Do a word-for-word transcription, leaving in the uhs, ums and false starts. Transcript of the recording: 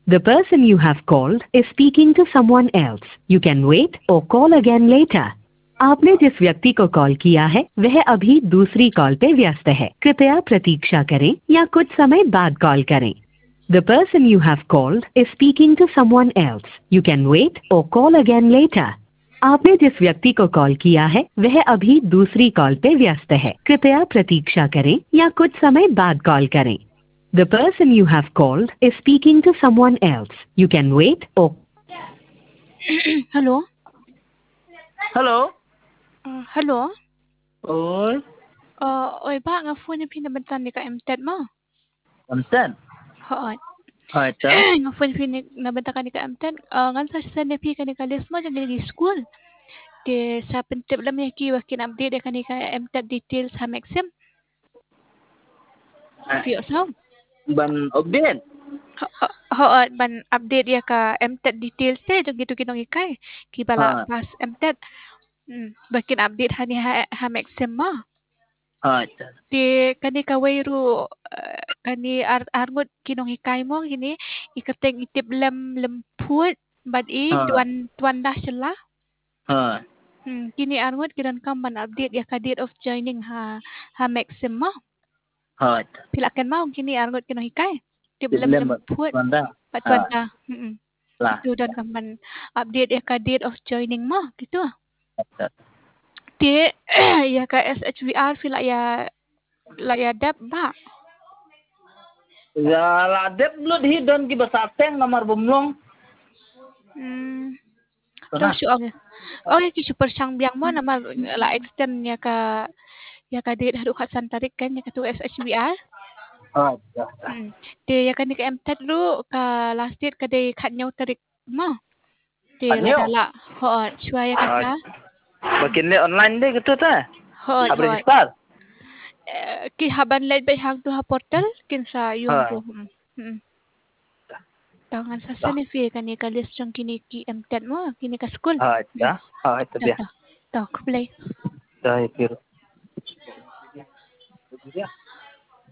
The person you have called is speaking to someone else. You can wait or call again later. आपने जिस व्यक्ति को कॉल किया है वह अभी दूसरी कॉल पे व्यस्त है। कृपया प्रतीक्षा करें या कुछ समय बाद कॉल करें। The person you have called is speaking to someone else. You can wait or call again later. आपने जिस व्यक्ति को कॉल किया है वह अभी दूसरी कॉल पे व्यस्त है। कृपया प्रतीक्षा करें या कुछ समय बाद कॉल करें। The person you have called is speaking to someone else. You can wait or Hello. Hello. Uh, hello. Oi. Uh, oi ba nga phone ni pinabantan ni ka M T E D mo? Understand? Hoon. Hai cha. Nga phone pin nabanta ka ni ka M T E D. Uh, ngan sa sa ni pi ka ni ka list mo jang ni school. Di sa pentip lam ni ki wakin update ka ni ka M T E D details ha maxim. Fiyo sa. Ban update. Hoon ban update ya ka M T E D details te jang gitu kinong ikay. Ki bala Ha. pas M T E D. Hmm, bakin update ha ni ha, ha maxim mo. Hai cha. Di kani kaway ro uh, kani ar arngot kinong hikay mo kini ikateng itip lem lemput bad i Ha. tuan tuan dah sila. Hai. Hmm, kini arngot kiran kam ban update ya ka date of joining ha ha maxim mo. Hai cha. Pilakan mau kini arngot kinong hikay. Tip lem Problem lemput Wanda. bad Ha. tuan dah. Hmm. Lah. Itu dan kam ban update ya ka date of joining mo gitu. Cha. Di ya ka S H V R pila ya la ya dap ba. Ya la dep lu di don ki basateng nomor bumlong. Hmm. Sana. Terus okay. Okay, ki super sang biang mo nama la extend ya ka ya ka date hadu khasan tarik kan ya ka tu S H B R. Hai cha. Hmm. Di ya kan ni ka M T E D lu ka last date ka day khat nhau tarik mo. Di la Kanyo. dala ho chua ya ka sa. Bakin le online deh gitu ta. Ho Ab ho. register. Eh, Ki haban let bay hang tu ha portal kin sa yung Ha. tu. Hmm. Hmm. Tangan sa sa ni fi kan ni ka list jang kini ki M T E D mo kini ka school. Hai cha. Hai ta Ta dia. ta. Ta ku play. Dai kiro.